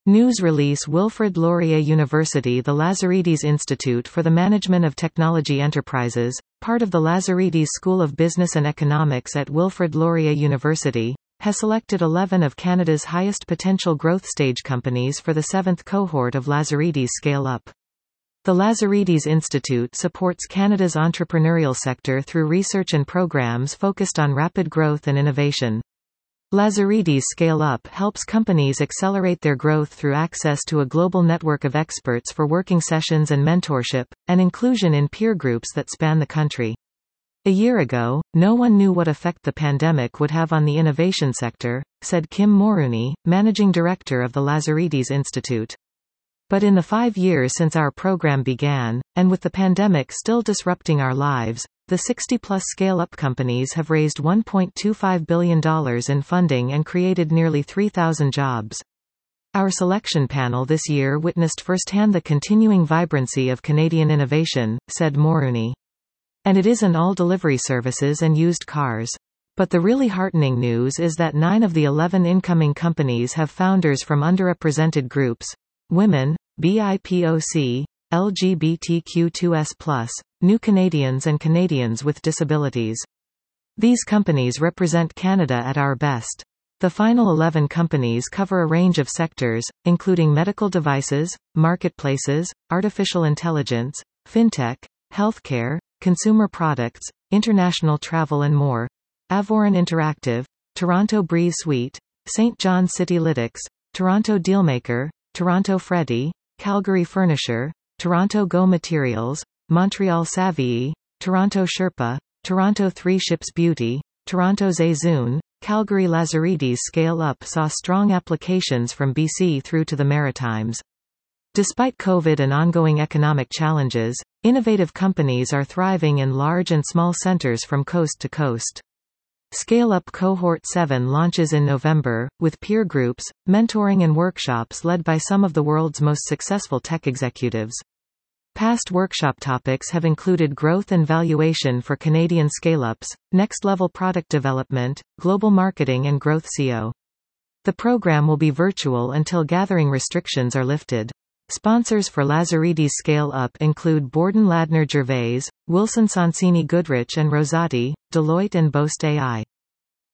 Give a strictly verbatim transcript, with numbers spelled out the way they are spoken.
News release Wilfrid Laurier University. The Lazaridis Institute for the Management of Technology Enterprises, part of the Lazaridis School of Business and Economics at Wilfrid Laurier University, has selected eleven of Canada's highest potential growth stage companies for the seventh cohort of Lazaridis Scale Up. The Lazaridis Institute supports Canada's entrepreneurial sector through research and programs focused on rapid growth and innovation. Lazaridis Scale Up helps companies accelerate their growth through access to a global network of experts for working sessions and mentorship, and inclusion in peer groups that span the country. A year ago, no one knew what effect the pandemic would have on the innovation sector, said Kim Mulrooney, managing director of the Lazaridis Institute. But in the five years since our program began, and with the pandemic still disrupting our lives, the sixty-plus scale-up companies have raised one point two five billion dollars in funding and created nearly three thousand jobs. Our selection panel this year witnessed firsthand the continuing vibrancy of Canadian innovation, said Mulrooney. And it isn't all delivery services and used cars. But the really heartening news is that nine of the eleven incoming companies have founders from underrepresented groups: women, B I P O C, L G B T Q two S plus, New Canadians and Canadians with disabilities. These companies represent Canada at our best. The final eleven companies cover a range of sectors, including medical devices, marketplaces, artificial intelligence, fintech, healthcare, consumer products, international travel and more. Avoron Interactive, Toronto Breeze Suite, Saint John Citylytics, Toronto Dealmaker, Toronto Freddy, Calgary Furniture, Toronto Go Materials, Montreal Savvy, Toronto Sherpa, Toronto Three Ships Beauty, Toronto Zayzoon, Calgary Lazaridis Scale Up saw strong applications from B C through to the Maritimes. Despite COVID and ongoing economic challenges, innovative companies are thriving in large and small centers from coast to coast. Scale Up Cohort seven launches in November, with peer groups, mentoring and workshops led by some of the world's most successful tech executives. Past workshop topics have included growth and valuation for Canadian scale-ups, next-level product development, global marketing and growth S E O. The program will be virtual until gathering restrictions are lifted. Sponsors for Lazaridis Scale Up include Borden Ladner Gervais, Wilson Sonsini Goodrich and Rosati, Deloitte and Boast A I.